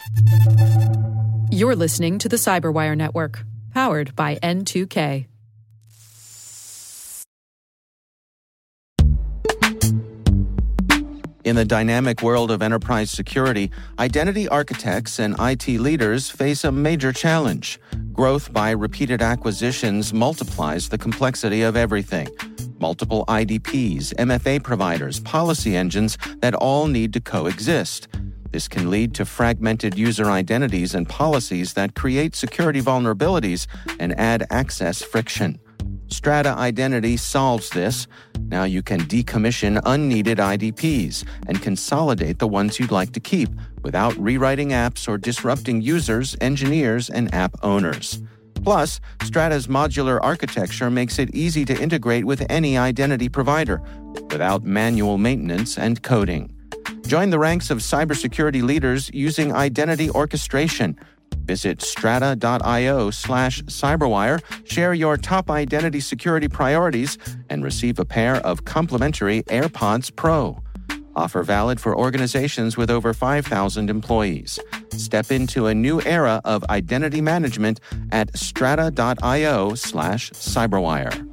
You're listening to the Cyberwire Network, powered by N2K. In the dynamic world of enterprise security, identity architects and IT leaders face a major challenge. Growth by repeated acquisitions multiplies the complexity of everything. Multiple IDPs, MFA providers, policy engines that all need to coexist. This can lead to fragmented user identities and policies that create security vulnerabilities and add access friction. Strata Identity solves this. Now you can decommission unneeded IDPs and consolidate the ones you'd like to keep without rewriting apps or disrupting users, engineers, and app owners. Plus, Strata's modular architecture makes it easy to integrate with any identity provider without manual maintenance and coding. Join the ranks of cybersecurity leaders using identity orchestration. Visit strata.io/cyberwire, share your top identity security priorities, and receive a pair of complimentary AirPods Pro. Offer valid for organizations with over 5,000 employees. Step into a new era of identity management at strata.io/cyberwire.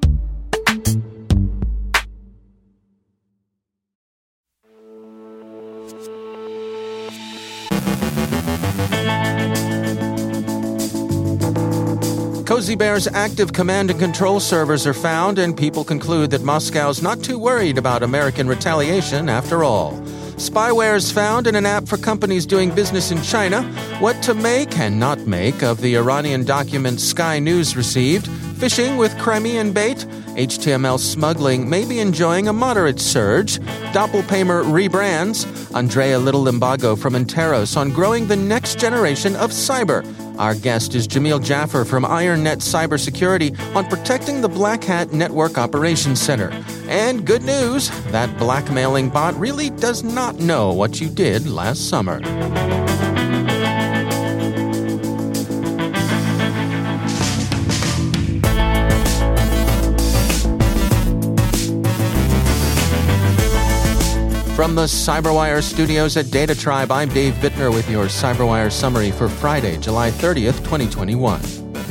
Cozy Bear's active command and control servers are found, and people conclude that Moscow's not too worried about American retaliation after all. Spyware is found in an app for companies doing business in China. What to make and not make of the Iranian document Sky News received. Fishing with Crimean bait. HTML smuggling may be enjoying a moderate surge. Doppelpaymer rebrands. Andrea Little-Limbago from Interos on growing the next generation of cyber. Our guest is Jamil Jaffer from IronNet Cybersecurity on protecting the Black Hat Network Operations Center. And good news, that blackmailing bot really does not know what you did last summer. From the Cyberwire studios at Data Tribe, I'm Dave Bittner with your Cyberwire summary for Friday, July 30th, 2021.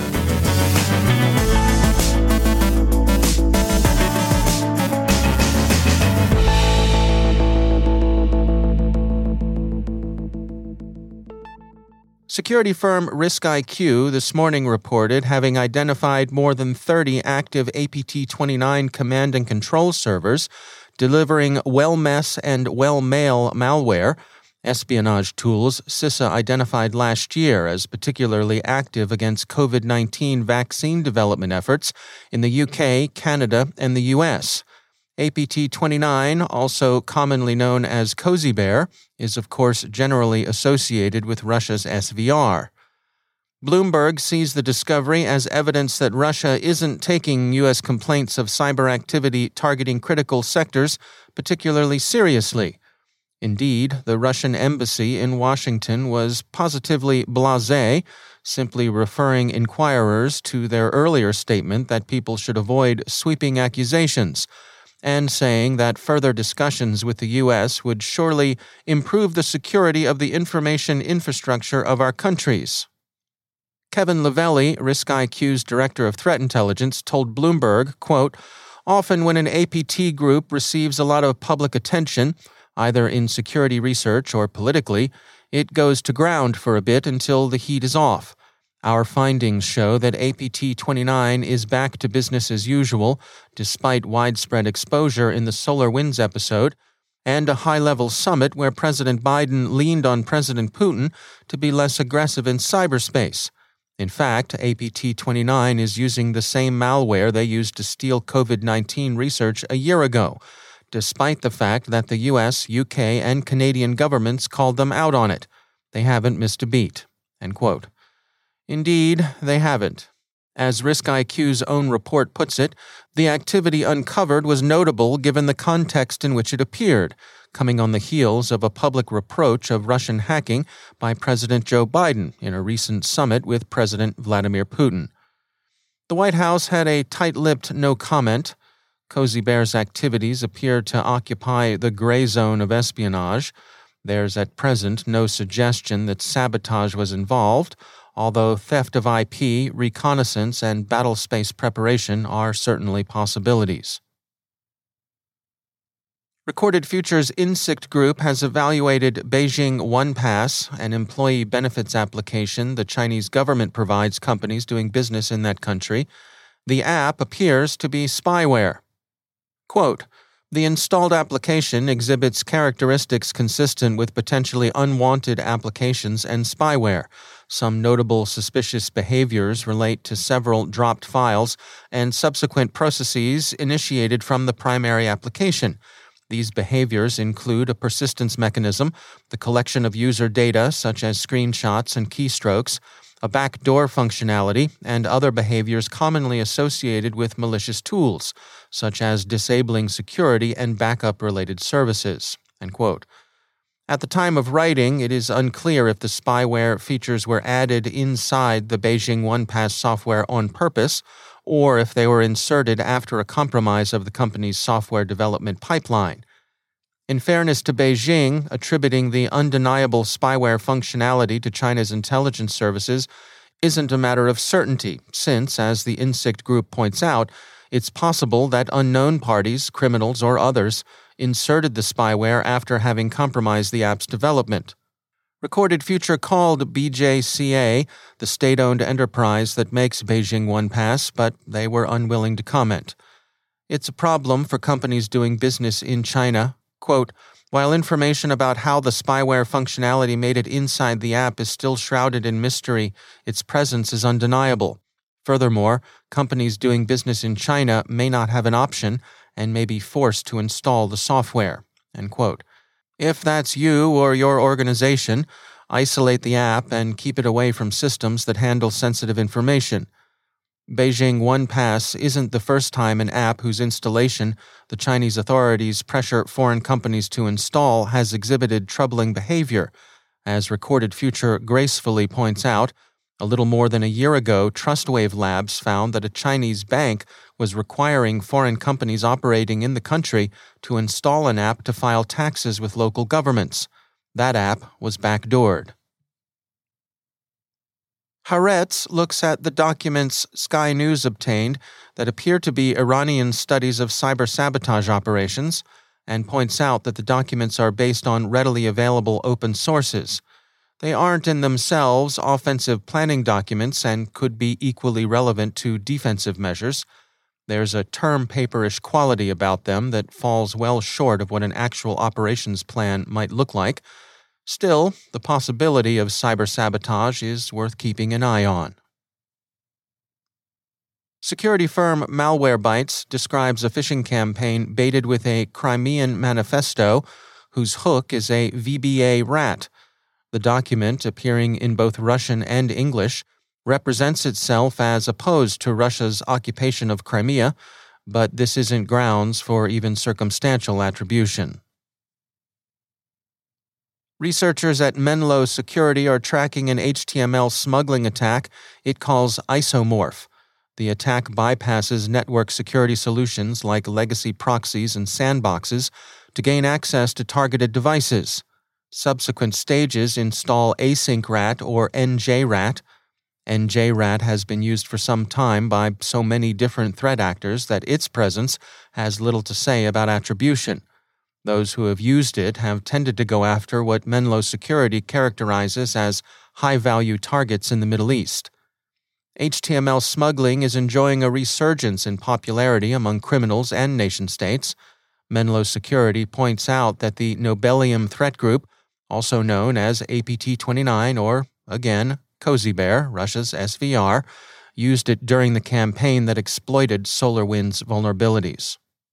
Security firm RiskIQ this morning reported having identified more than 30 active APT29 command and control servers delivering WellMess and WellMail malware, espionage tools CISA identified last year as particularly active against COVID-19 vaccine development efforts in the UK, Canada, and the US. APT29, also commonly known as Cozy Bear, is of course generally associated with Russia's SVR. Bloomberg sees the discovery as evidence that Russia isn't taking U.S. complaints of cyber activity targeting critical sectors particularly seriously. Indeed, the Russian embassy in Washington was positively blasé, simply referring inquirers to their earlier statement that people should avoid sweeping accusations, and saying that further discussions with the U.S. would surely improve the security of the information infrastructure of our countries. Kevin Lavelli, RiskIQ's director of threat intelligence, told Bloomberg, quote, "Often when an APT group receives a lot of public attention, either in security research or politically, it goes to ground for a bit until the heat is off. Our findings show that APT29 is back to business as usual, despite widespread exposure in the SolarWinds episode, and a high-level summit where President Biden leaned on President Putin to be less aggressive in cyberspace. In fact, APT29 is using the same malware they used to steal COVID-19 research a year ago, despite the fact that the US, UK, and Canadian governments called them out on it. They haven't missed a beat." End quote. Indeed, they haven't. As RiskIQ's own report puts it, the activity uncovered was notable given the context in which it appeared, coming on the heels of a public reproach of Russian hacking by President Joe Biden in a recent summit with President Vladimir Putin. The White House had a tight-lipped no comment. Cozy Bear's activities appear to occupy the gray zone of espionage. There's at present no suggestion that sabotage was involved, although theft of IP, reconnaissance, and battle space preparation are certainly possibilities. Recorded Future's INSICT Group has evaluated Beijing OnePass, an employee benefits application the Chinese government provides companies doing business in that country. The app appears to be spyware. Quote, "The installed application exhibits characteristics consistent with potentially unwanted applications and spyware. Some notable suspicious behaviors relate to several dropped files and subsequent processes initiated from the primary application. These behaviors include a persistence mechanism, the collection of user data such as screenshots and keystrokes, a backdoor functionality, and other behaviors commonly associated with malicious tools, such as disabling security and backup-related services." End quote. At the time of writing, it is unclear if the spyware features were added inside the Beijing OnePass software on purpose, or if they were inserted after a compromise of the company's software development pipeline. In fairness to Beijing, attributing the undeniable spyware functionality to China's intelligence services isn't a matter of certainty, since, as the INSICT Group points out, it's possible that unknown parties, criminals or others, inserted the spyware after having compromised the app's development. Recorded Future called BJCA the state-owned enterprise that makes Beijing OnePass, but they were unwilling to comment. It's a problem for companies doing business in China. Quote, "While information about how the spyware functionality made it inside the app is still shrouded in mystery, its presence is undeniable. Furthermore, companies doing business in China may not have an option and may be forced to install the software." End quote. If that's you or your organization, isolate the app and keep it away from systems that handle sensitive information. Beijing OnePass isn't the first time an app whose installation the Chinese authorities pressure foreign companies to install has exhibited troubling behavior. As Recorded Future gracefully points out, a little more than a year ago, Trustwave Labs found that a Chinese bank was requiring foreign companies operating in the country to install an app to file taxes with local governments. That app was backdoored. Haaretz looks at the documents Sky News obtained that appear to be Iranian studies of cyber-sabotage operations and points out that the documents are based on readily available open sources. They aren't in themselves offensive planning documents and could be equally relevant to defensive measures. There's a term paperish quality about them that falls well short of what an actual operations plan might look like. Still, the possibility of cyber-sabotage is worth keeping an eye on. Security firm Malwarebytes describes a phishing campaign baited with a Crimean manifesto whose hook is a VBA rat. The document, appearing in both Russian and English, represents itself as opposed to Russia's occupation of Crimea, but this isn't grounds for even circumstantial attribution. Researchers at Menlo Security are tracking an HTML smuggling attack it calls Isomorph. The attack bypasses network security solutions like legacy proxies and sandboxes to gain access to targeted devices. Subsequent stages install AsyncRat or NJRat. NJRat has been used for some time by so many different threat actors that its presence has little to say about attribution. Those who have used it have tended to go after what Menlo Security characterizes as high-value targets in the Middle East. HTML smuggling is enjoying a resurgence in popularity among criminals and nation-states. Menlo Security points out that the Nobelium threat group, also known as APT-29 or, again, Cozy Bear, Russia's SVR, used it during the campaign that exploited SolarWinds vulnerabilities.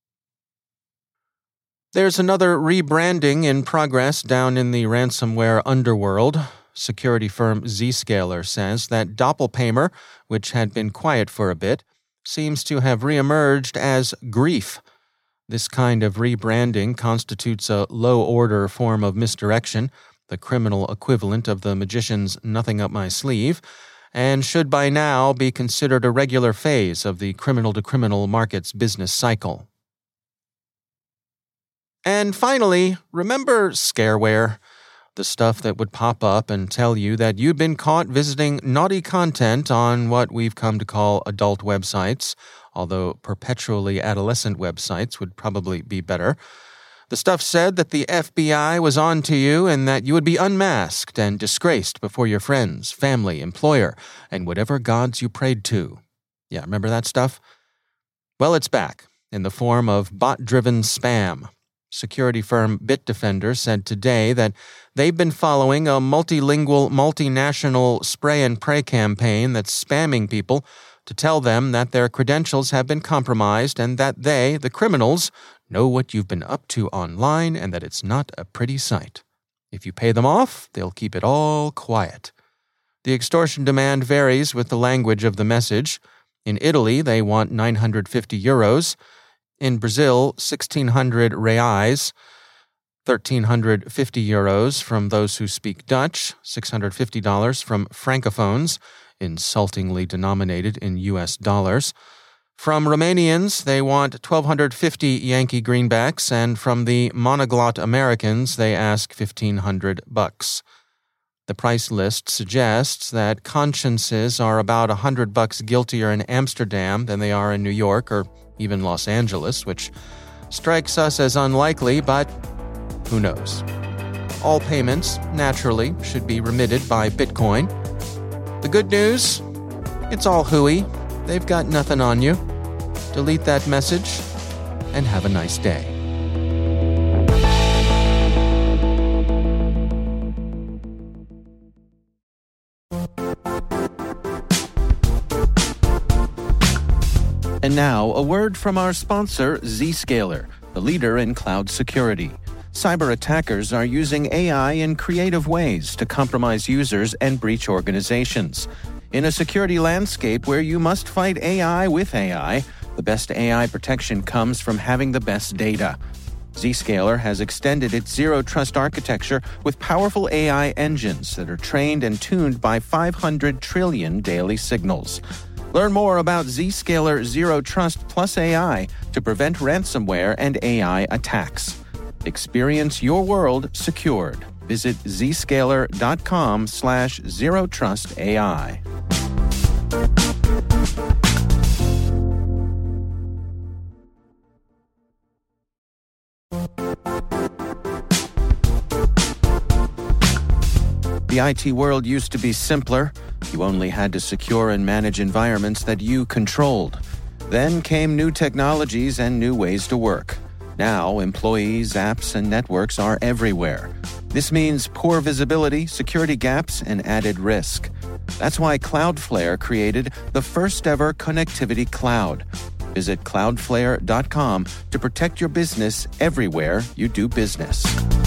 There's another rebranding in progress down in the ransomware underworld. Security firm Zscaler says that Doppelpaymer, which had been quiet for a bit, seems to have reemerged as Grief. This kind of rebranding constitutes a low-order form of misdirection, the criminal equivalent of the magician's nothing up my sleeve, and should by now be considered a regular phase of the criminal-to-criminal market's business cycle. And finally, remember scareware. The stuff that would pop up and tell you that you'd been caught visiting naughty content on what we've come to call adult websites, although perpetually adolescent websites would probably be better. The stuff said that the FBI was on to you and that you would be unmasked and disgraced before your friends, family, employer, and whatever gods you prayed to. Yeah, remember that stuff? Well, it's back in the form of bot-driven spam. Security firm Bitdefender said today that they've been following a multilingual, multinational spray-and-pray campaign that's spamming people to tell them that their credentials have been compromised and that they, the criminals, know what you've been up to online and that it's not a pretty sight. If you pay them off, they'll keep it all quiet. The extortion demand varies with the language of the message. In Italy, they want 950 euros. In Brazil, 1,600 reais, 1,350 euros from those who speak Dutch, $650 from francophones, insultingly denominated in U.S. dollars. From Romanians, they want 1,250 Yankee greenbacks, and from the monoglot Americans, they ask $1,500. The price list suggests that consciences are about $100 guiltier in Amsterdam than they are in New York or even Los Angeles, which strikes us as unlikely, but who knows? All payments, naturally, should be remitted by Bitcoin. The good news? It's all hooey. They've got nothing on you. Delete that message and have a nice day. And now, a word from our sponsor, Zscaler, the leader in cloud security. Cyber attackers are using AI in creative ways to compromise users and breach organizations. In a security landscape where you must fight AI with AI, the best AI protection comes from having the best data. Zscaler has extended its zero-trust architecture with powerful AI engines that are trained and tuned by 500 trillion daily signals. Learn more about Zscaler Zero Trust Plus AI to prevent ransomware and AI attacks. Experience your world secured. Visit zscaler.com/zerotrustai. The IT world used to be simpler. You only had to secure and manage environments that you controlled. Then came new technologies and new ways to work. Now, employees, apps, and networks are everywhere. This means poor visibility, security gaps, and added risk. That's why Cloudflare created the first-ever connectivity cloud. Visit cloudflare.com to protect your business everywhere you do business.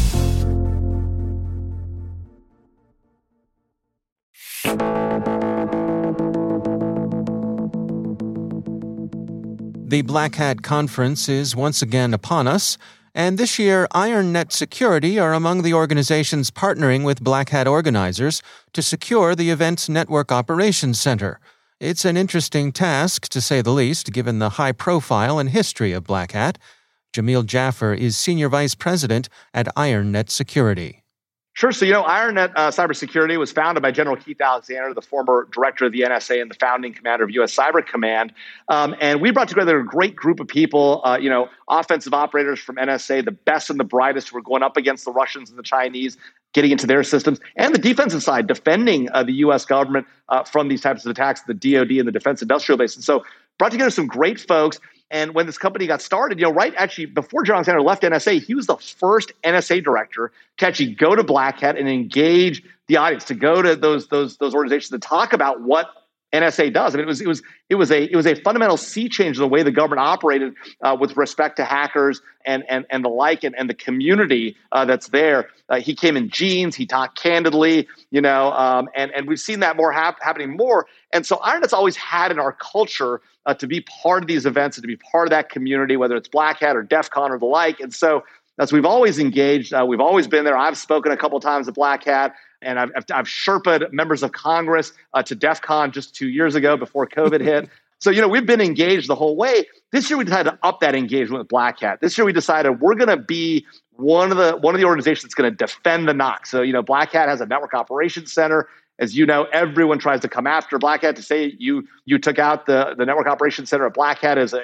The Black Hat Conference is once again upon us, and this year IronNet Security are among the organizations partnering with Black Hat organizers to secure the event's Network Operations Center. It's an interesting task, to say the least, given the high profile and history of Black Hat. Jamil Jaffer is Senior Vice President at IronNet Security. Sure. So, IronNet Cybersecurity was founded by General Keith Alexander, the former director of the NSA and the founding commander of U.S. Cyber Command. And we brought together a great group of people, offensive operators from NSA, the best and the brightest who were going up against the Russians and the Chinese, getting into their systems, and the defensive side, defending the U.S. government from these types of attacks, the DoD and the defense industrial base. And so brought together some great folks. And when this company got started, right actually before John Alexander left NSA, he was the first NSA director to actually go to Black Hat and engage the audience, to go to those organizations to talk about what NSA does. I mean, it was a fundamental sea change in the way the government operated with respect to hackers and the like, and the community that's there. He came in jeans. He talked candidly, and we've seen that happening more. And so IronNet's always had in our culture to be part of these events and to be part of that community, whether it's Black Hat or DEF CON or the like. And so as we've always engaged, we've always been there. I've spoken a couple of times at Black Hat, and I've Sherpa'd members of Congress to DEF CON just 2 years ago before COVID hit. So, we've been engaged the whole way. This year, we decided to up that engagement with Black Hat. This year, we decided we're going to be one of the organizations that's going to defend the NOC. So, Black Hat has a network operations center. As you know, everyone tries to come after Black Hat to say you took out the network operations center at Black Hat is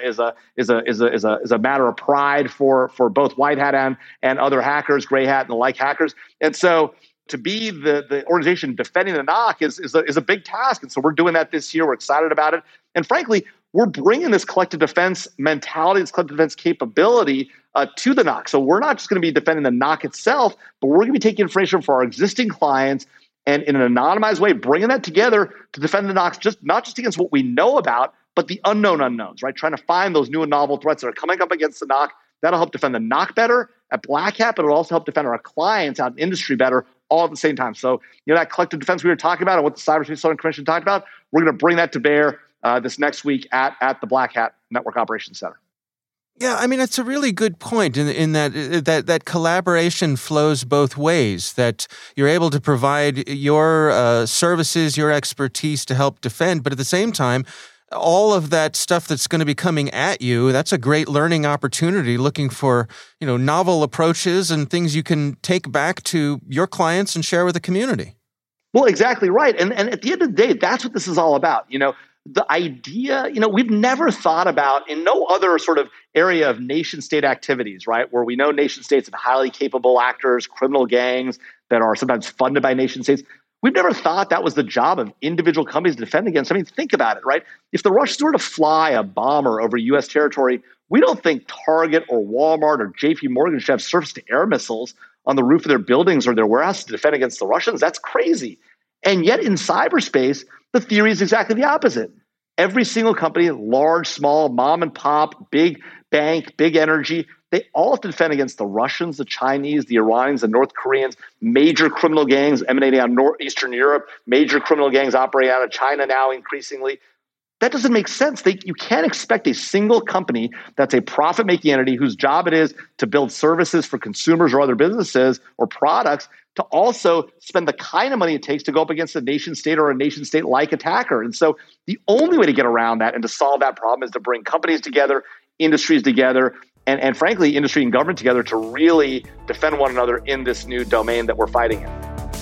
a matter of pride for both White Hat and other hackers, Gray Hat and the like hackers. And so to be the organization defending the NOC is a big task. And so we're doing that this year. We're excited about it. And frankly, we're bringing this collective defense mentality, this collective defense capability to the NOC. So we're not just going to be defending the NOC itself, but we're going to be taking information for our existing clients and in an anonymized way, bringing that together to defend the NOC, not just against what we know about, but the unknown unknowns, right? Trying to find those new and novel threats that are coming up against the NOC. That'll help defend the NOC better at Black Hat, but it'll also help defend our clients out in industry better all at the same time. So, that collective defense we were talking about and what the Cyberspace Southern Commission talked about, we're going to bring that to bear this next week at the Black Hat Network Operations Center. Yeah, I mean, it's a really good point in that collaboration flows both ways, that you're able to provide your services, your expertise to help defend, but at the same time, all of that stuff that's going to be coming at you, that's a great learning opportunity, looking for, novel approaches and things you can take back to your clients and share with the community. Well, exactly right. And at the end of the day, that's what this is all about. The idea, we've never thought about in no other sort of area of nation state activities, right? Where we know nation states have highly capable actors, criminal gangs that are sometimes funded by nation states. We've never thought that was the job of individual companies to defend against. I mean, think about it, right? If the Russians were to fly a bomber over U.S. territory, we don't think Target or Walmart or JP Morgan should have surface-to-air missiles on the roof of their buildings or their warehouses to defend against the Russians. That's crazy. And yet in cyberspace, the theory is exactly the opposite. Every single company, large, small, mom and pop, big bank, big energy, they all have to defend against the Russians, the Chinese, the Iranians, the North Koreans, major criminal gangs emanating out of Eastern Europe, major criminal gangs operating out of China now increasingly. That doesn't make sense. You can't expect a single company that's a profit-making entity whose job it is to build services for consumers or other businesses or products to also spend the kind of money it takes to go up against a nation state or a nation state-like attacker. And so the only way to get around that and to solve that problem is to bring companies together, industries together, and frankly, industry and government together to really defend one another in this new domain that we're fighting in.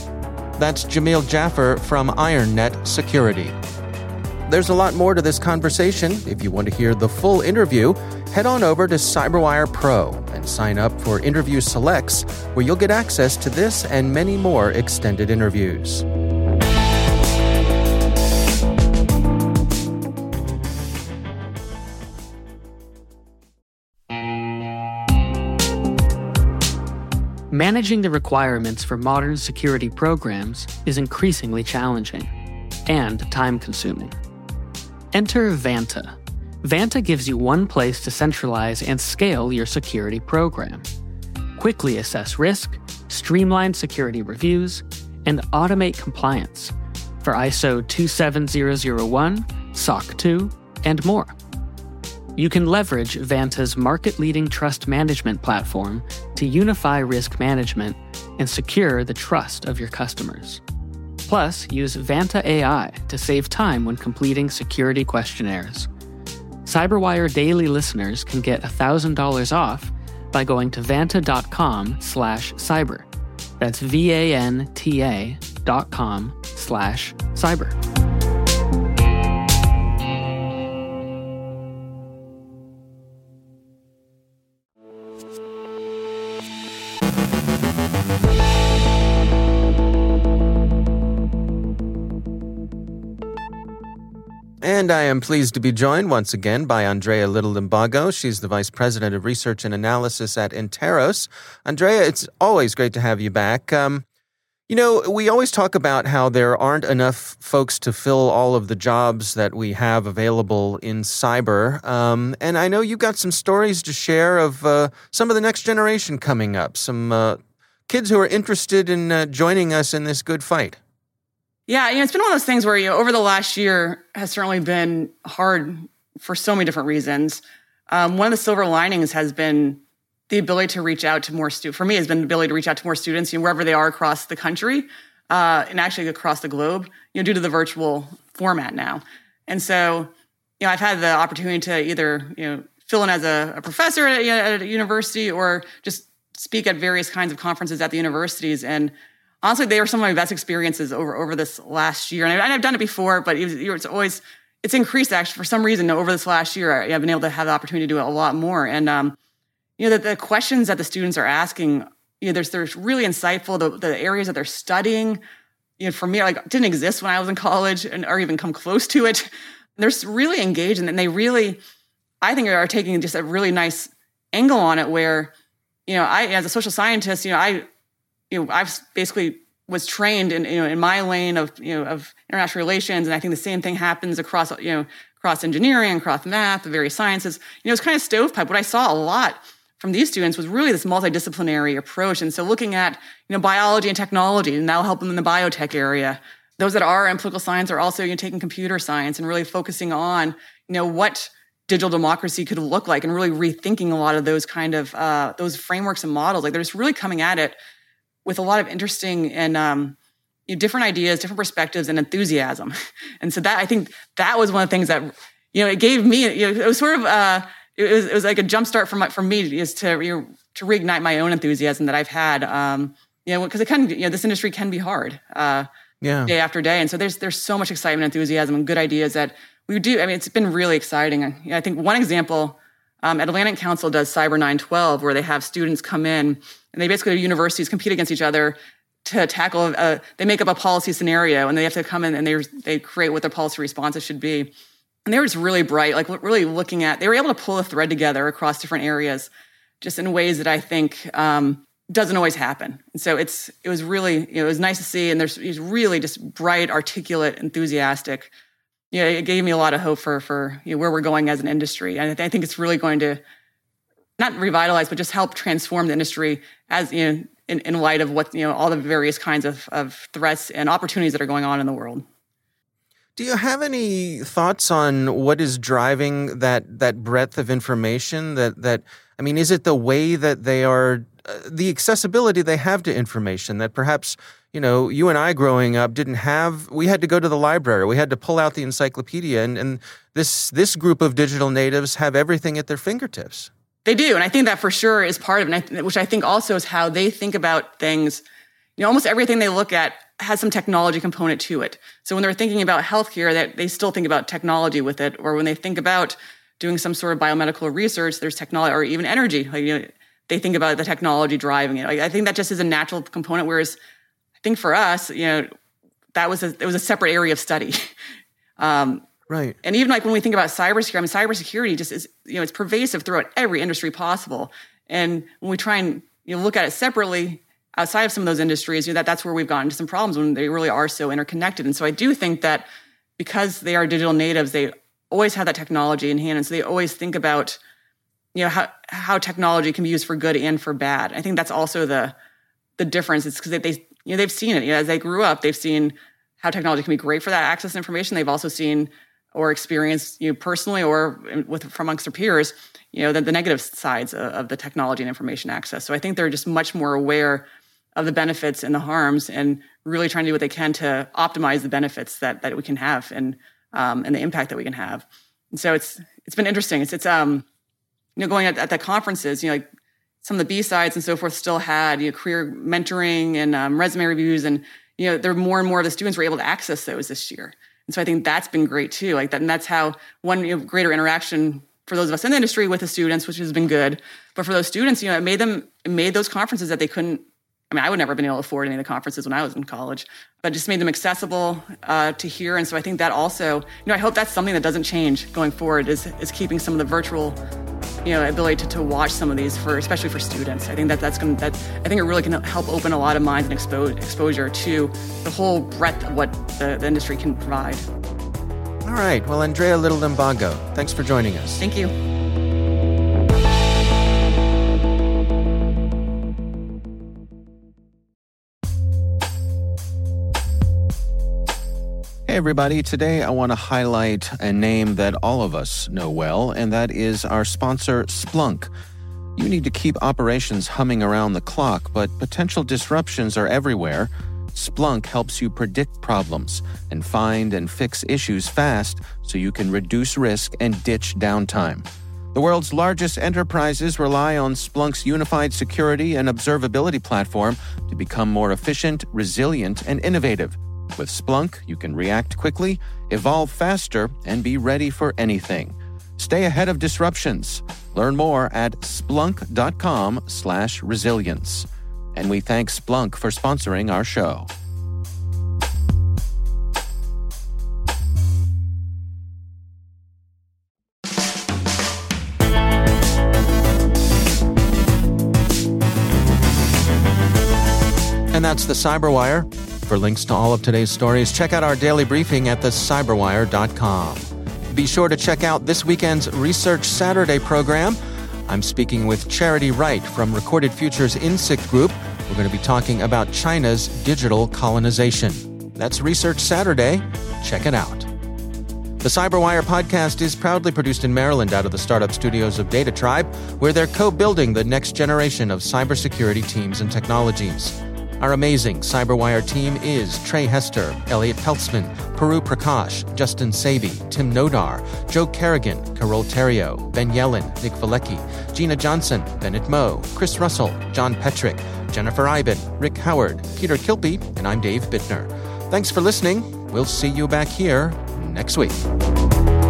That's Jamil Jaffer from IronNet Security. There's a lot more to this conversation. If you want to hear the full interview, head on over to CyberWire Pro and sign up for Interview Selects, where you'll get access to this and many more extended interviews. Managing the requirements for modern security programs is increasingly challenging and time-consuming. Enter Vanta. Vanta gives you one place to centralize and scale your security program. Quickly assess risk, streamline security reviews, and automate compliance for ISO 27001, SOC 2, and more. You can leverage Vanta's market-leading trust management platform to unify risk management and secure the trust of your customers. Plus, use Vanta AI to save time when completing security questionnaires. CyberWire Daily listeners can get $1,000 off by going to vanta.com/cyber. That's VANTA.com/cyber. And I am pleased to be joined once again by Andrea Little-Limbago. She's the Vice President of Research and Analysis at Interos. Andrea, it's always great to have you back. We always talk about how there aren't enough folks to fill all of the jobs that we have available in cyber. And I know you've got some stories to share of some of the next generation coming up, some kids who are interested in joining us in this good fight. Yeah, it's been one of those things where over the last year has certainly been hard for so many different reasons. One of the silver linings has been the ability to reach out to more students. For me, has been the ability to reach out to more students, wherever they are across the country, and actually across the globe, due to the virtual format now. And so, I've had the opportunity to either, fill in as a professor at a university or just speak at various kinds of conferences at the universities. And honestly, they were some of my best experiences over this last year. And I've done it before, but it's increased actually for some reason over this last year. I've been able to have the opportunity to do it a lot more. And, the questions that the students are asking, there's really insightful, the areas that they're studying, for me, didn't exist when I was in college or even come close to it. They're really engaged, and they really, I think, are taking just a really nice angle on it where, I, as a social scientist, I've basically was trained in my lane of international relations, and I think the same thing happens across engineering, across math, the various sciences. It's kind of stovepipe. What I saw a lot from these students was really this multidisciplinary approach, and so looking at biology and technology, and that'll help them in the biotech area. Those that are in political science are also taking computer science and really focusing on what digital democracy could look like, and really rethinking a lot of those kind of those frameworks and models. They're just really coming at it with a lot of interesting and different ideas, different perspectives, and enthusiasm. And so that, I think that was one of the things that it gave me. It was sort of it was like a jumpstart for me is to reignite my own enthusiasm that I've had. Because it can this industry can be hard day after day, and so there's so much excitement, enthusiasm, and good ideas that we do. I mean, it's been really exciting. I think one example, Atlantic Council does Cyber 912, where they have students come in and they basically, universities compete against each other to tackle, they make up a policy scenario, and they have to come in and they create what their policy responses should be. And they were just really bright, really looking at, they were able to pull a thread together across different areas just in ways that I think doesn't always happen. And so it was really, it was nice to see, and he's really just bright, articulate, enthusiastic. It gave me a lot of hope for where we're going as an industry. And I think it's really going to not revitalize, but just help transform the industry as in light of what all the various kinds of threats and opportunities that are going on in the world. Do you have any thoughts on what is driving that breadth of information? Is it the way that they are, the accessibility they have to information that perhaps you and I growing up didn't have? We had to go to the library. We had to pull out the encyclopedia, and this group of digital natives have everything at their fingertips. They do, and I think that for sure is part of it, which I think also is how they think about things. Almost everything they look at has some technology component to it. So when they're thinking about healthcare, they still think about technology with it. Or when they think about doing some sort of biomedical research, there's technology, or even energy. They think about the technology driving it. I think that just is a natural component. Whereas I think for us, it was a separate area of study. Right. And even when we think about cybersecurity, cybersecurity just is, it's pervasive throughout every industry possible. And when we try and look at it separately outside of some of those industries, that's where we've gotten into some problems when they really are so interconnected. And so I do think that because they are digital natives, they always have that technology in hand. And so they always think about, how technology can be used for good and for bad. I think that's also the difference. It's because they've seen it. As they grew up, they've seen how technology can be great for that access to information. They've also seen or experienced, personally or from amongst their peers, the negative sides of the technology and information access. So I think they're just much more aware of the benefits and the harms, and really trying to do what they can to optimize the benefits that we can have and the impact that we can have. And so it's been interesting. It's going at the conferences, some of the B-sides and so forth still had career mentoring and resume reviews, and there more and more of the students were able to access those this year. And so I think that's been great too. And that's how one greater interaction for those of us in the industry with the students, which has been good. But for those students, it made those conferences that they couldn't. I would never have been able to afford any of the conferences when I was in college, but just made them accessible to hear. And so I think that also, I hope that's something that doesn't change going forward, is keeping some of the virtual, ability to watch some of these especially for students. I think I think it really can help open a lot of minds and exposure to the whole breadth of what the industry can provide. All right. Well, Andrea Little-Dimbago, thanks for joining us. Thank you. Hey everybody, today I want to highlight a name that all of us know well, and that is our sponsor, Splunk. You need to keep operations humming around the clock, but potential disruptions are everywhere. Splunk helps you predict problems and find and fix issues fast so you can reduce risk and ditch downtime. The world's largest enterprises rely on Splunk's unified security and observability platform to become more efficient, resilient, and innovative. With Splunk, you can react quickly, evolve faster, and be ready for anything. Stay ahead of disruptions. Learn more at splunk.com/resilience. And we thank Splunk for sponsoring our show. And that's the Cyberwire. For links to all of today's stories, check out our daily briefing at thecyberwire.com. Be sure to check out this weekend's Research Saturday program. I'm speaking with Charity Wright from Recorded Future's INSICT Group. We're going to be talking about China's digital colonization. That's Research Saturday. Check it out. The Cyberwire podcast is proudly produced in Maryland out of the startup studios of Data Tribe, where they're co-building the next generation of cybersecurity teams and technologies. Our amazing Cyberwire team is Trey Hester, Elliot Peltzman, Peru Prakash, Justin Sabi, Tim Nodar, Joe Kerrigan, Carol Terrio, Ben Yellen, Nick Valecki, Gina Johnson, Bennett Moe, Chris Russell, John Petrick, Jennifer Iben, Rick Howard, Peter Kilpie, and I'm Dave Bittner. Thanks for listening. We'll see you back here next week.